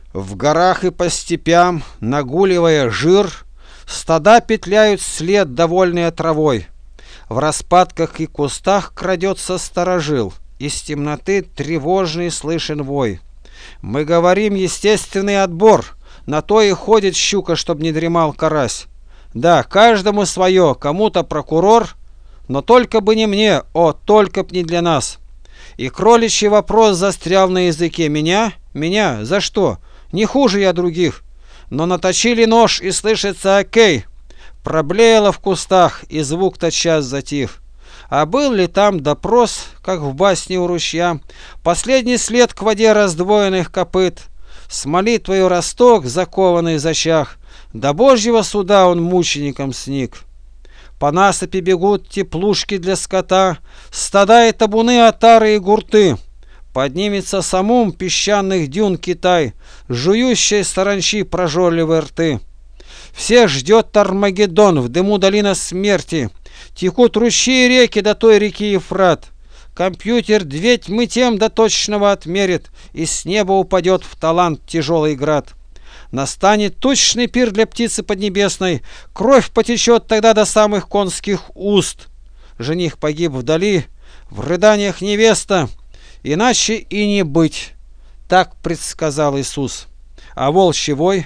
В горах и по степям, нагуливая жир, стада петляют след, довольные травой. В распадках и кустах крадется сторожил, из темноты тревожный слышен вой. Мы говорим естественный отбор, на то и ходит щука, чтоб не дремал карась. Да, каждому свое, кому-то прокурор, но только бы не мне, о, только б не для нас. И кроличий вопрос застрял на языке. Меня? За что? Не хуже я других. Но наточили нож, и слышится окей. Проблеяло в кустах, и звук тотчас затих. А был ли там допрос, как в басне у ручья, последний след к воде раздвоенных копыт? С молитвою росток, закованный в зачах, до Божьего суда он мучеником сник. По насыпи бегут теплушки для скота, стада и табуны, отары и гурты. Поднимется самум песчаных дюн Китай, жующей саранчи прожорливые рты. Всех ждет Армагеддон, в дыму долина смерти. Текут ручьи и реки до той реки Ефрат. Компьютер две тьмы тем до точного отмерит, и с неба упадет в талант тяжелый град. Настанет тучный пир для птицы поднебесной, кровь потечет тогда до самых конских уст. Жених погиб вдали, в рыданиях невеста, иначе и не быть, так предсказал Иисус. А волчий вой,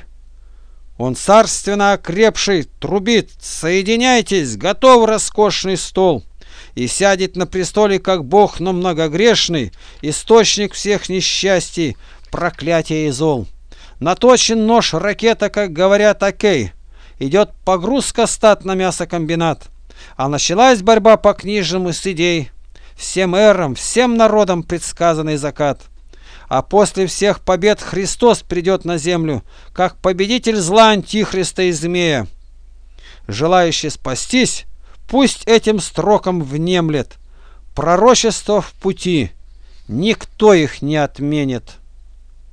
он царственно окрепший, трубит: соединяйтесь, готов роскошный стол. И сядет на престоле, как Бог, но многогрешный, источник всех несчастий, проклятия и зол. Наточен нож, ракета, как говорят, окей. Идет погрузка стад на мясокомбинат. А началась борьба по книжному с идей. Всем эрам, всем народам предсказанный закат. А после всех побед Христос придет на землю, как победитель зла, антихриста и змея. Желающий спастись, пусть этим строкам внемлет. Пророчество в пути, никто их не отменит.